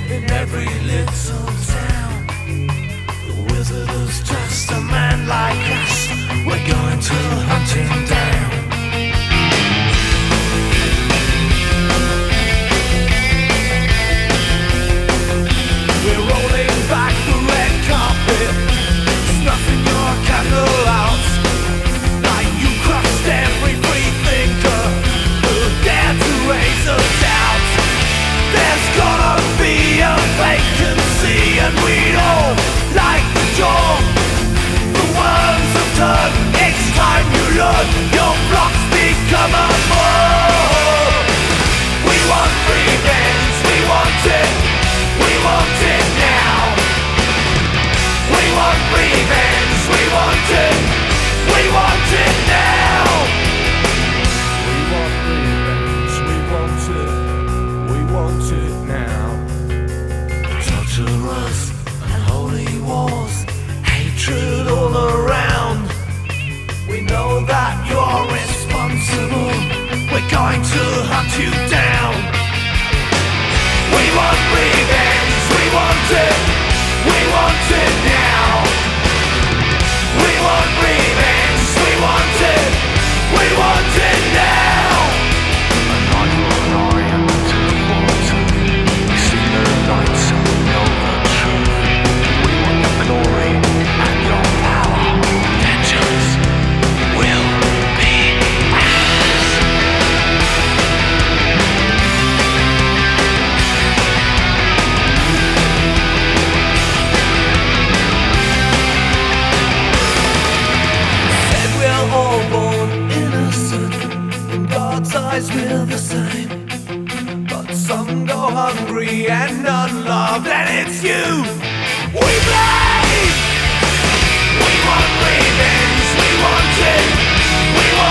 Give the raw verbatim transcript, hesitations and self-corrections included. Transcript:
in every little town. The wizard is just a man like us. We're going to hunt him down. We're rolling back the red carpet, snuffing your candle out. Like you crushed every free thinker who dared to raise a doubt. There's gonna be a vacancy, and we'd all like the door. The worms have turned, it's time you learn. Your blocks become a bore. We want revenge, we want it, we want it now. We want revenge, we want it, we want it now. We want revenge, we want it, we want it now. Torturers and holy wars, hatred all around. We know that you're responsible, we're going to hunt you down. We want revenge, we want it, we want it now. We want revenge, we want it, we want it now. A night for an Orient to fall to. We see the lights and we know the truth. We want your glory and your power. Vengeance will be ours. Said we're all born innocent, in God's eyes we're the same. But some go hungry and unloved, and it's you we blame. We want revenge, we want it, we want